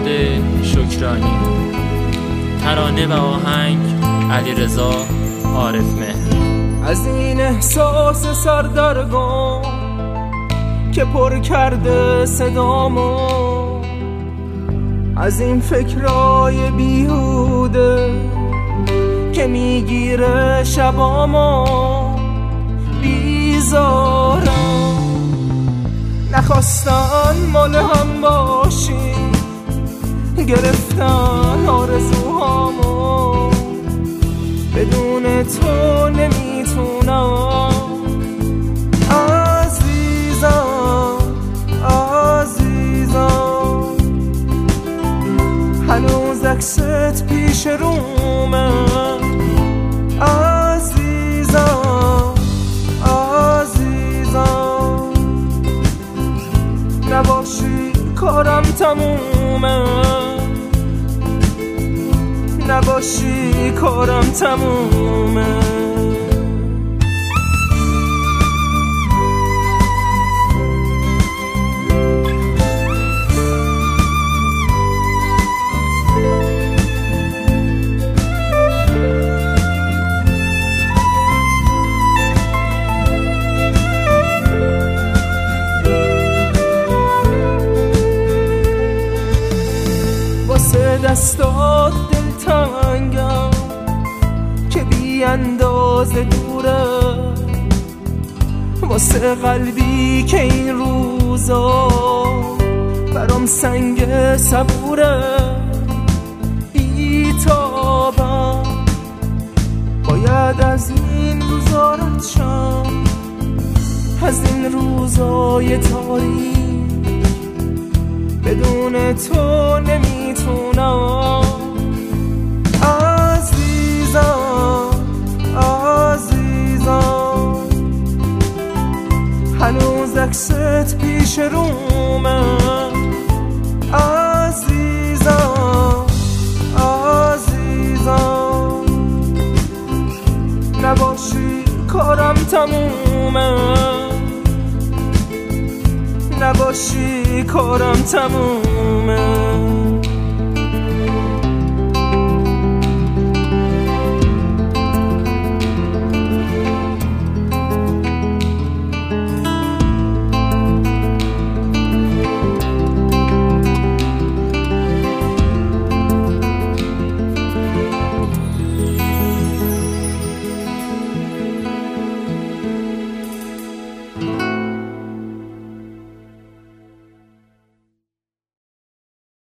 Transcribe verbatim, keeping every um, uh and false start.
فرهاد شکرانی. ترانه و آهنگ علیرضا عارف مهر. از این احساس سردرگم که پر کرده صدامو، از این فکرای بیهوده که میگیره شبامو، بیزارم نخواستن مال هم باشی، گرفتن آرزوهامو، بدون تو نمیتونم. عزیزم عزیزم هنوز عکست پیش رومه. عزیزم عزیزم نباشی کارم تمومه، نباشی کارم تمومه. واسه دستات دلتنگم که بی اندازه دوره، واسه قلبی که این روزا برام سنگ صبوره. بی‌تابم باید از این روزا رد شم، از این روزای تاریک، بدون تو نمیتونم. عزیزم عزیزم هنوز عکست پیش رومه. عزیزم عزیزم نباشی کارم تمومه، نباشی کارم تمومه.